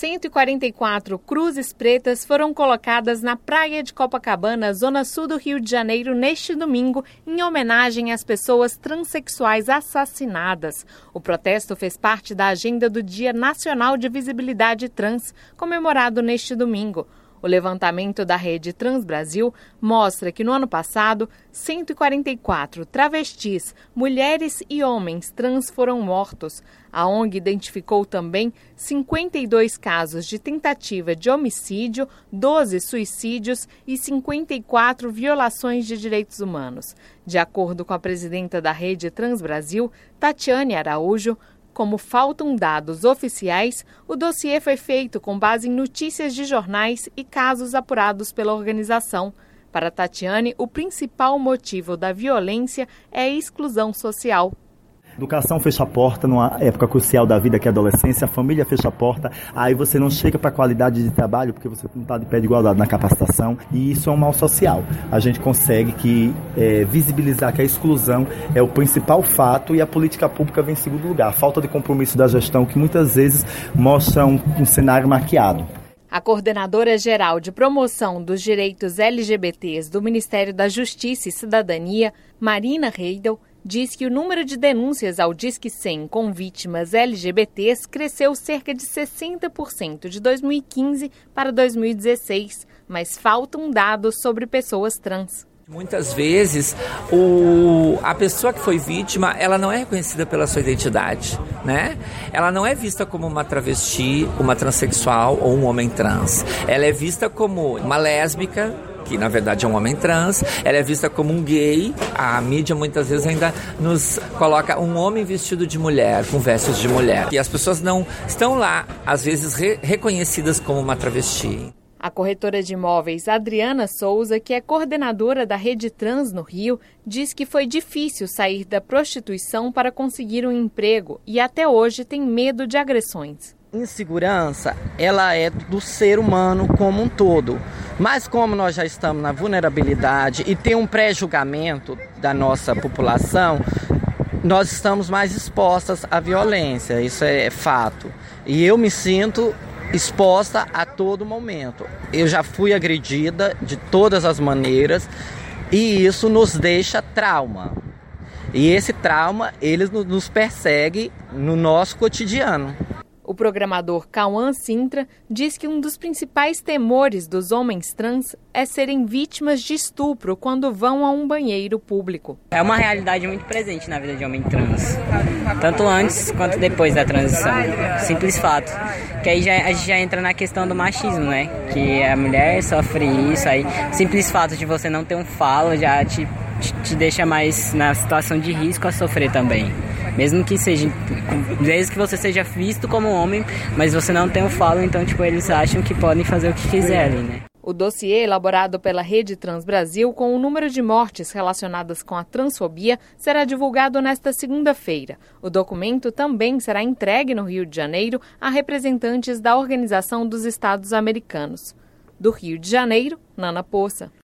144 cruzes pretas foram colocadas na praia de Copacabana, zona sul do Rio de Janeiro, neste domingo, em homenagem às pessoas transexuais assassinadas. O protesto fez parte da agenda do Dia Nacional de Visibilidade Trans, comemorado neste domingo. O levantamento da rede Trans Brasil mostra que no ano passado, 144 travestis, mulheres e homens trans foram mortos. A ONG identificou também 52 casos de tentativa de homicídio, 12 suicídios e 54 violações de direitos humanos. De acordo com a presidenta da rede Trans Brasil, Tatiane Araújo, como faltam dados oficiais, o dossiê foi feito com base em notícias de jornais e casos apurados pela organização. Para Tatiane, o principal motivo da violência é a exclusão social. Educação fecha a porta numa época crucial da vida, que é a adolescência, a família fecha a porta, aí você não chega para a qualidade de trabalho porque você não está de pé de igualdade na capacitação, e isso é um mal social. A gente consegue visibilizar que a exclusão é o principal fato e a política pública vem em segundo lugar. A falta de compromisso da gestão, que muitas vezes mostra um cenário maquiado. A coordenadora geral de promoção dos direitos LGBTs do Ministério da Justiça e Cidadania, Marina Reidel, diz que o número de denúncias ao Disque 100 com vítimas LGBTs cresceu cerca de 60% de 2015 para 2016, mas faltam dados sobre pessoas trans. Muitas vezes, a pessoa que foi vítima, ela não é reconhecida pela sua identidade, né? Ela não é vista como uma travesti, uma transexual ou um homem trans. Ela é vista como uma lésbica, que na verdade é um homem trans, ela é vista como um gay. A mídia muitas vezes ainda nos coloca um homem vestido de mulher, com vestes de mulher. E as pessoas não estão lá, às vezes, reconhecidas como uma travesti. A corretora de imóveis Adriana Souza, que é coordenadora da Rede Trans no Rio, diz que foi difícil sair da prostituição para conseguir um emprego e até hoje tem medo de agressões. Insegurança, ela é do ser humano como um todo. Mas como nós já estamos na vulnerabilidade e tem um pré-julgamento da nossa população, nós estamos mais expostas à violência, isso é fato. E eu me sinto exposta a todo momento. Eu já fui agredida de todas as maneiras e isso nos deixa trauma. E esse trauma, ele nos persegue no nosso cotidiano. O programador Cauã Sintra diz que um dos principais temores dos homens trans é serem vítimas de estupro quando vão a um banheiro público. É uma realidade muito presente na vida de homem trans, tanto antes quanto depois da transição. Simples fato. Que aí a gente já entra na questão do machismo, né? Que a mulher sofre isso, aí simples fato de você não ter um falo já te deixa mais na situação de risco a sofrer também. Mesmo que você seja visto como homem, mas você não tem um falo, então eles acham que podem fazer o que quiserem, né? O dossiê elaborado pela Rede Trans Brasil com o número de mortes relacionadas com a transfobia será divulgado nesta segunda-feira. O documento também será entregue no Rio de Janeiro a representantes da Organização dos Estados Americanos. Do Rio de Janeiro, Nana Poça.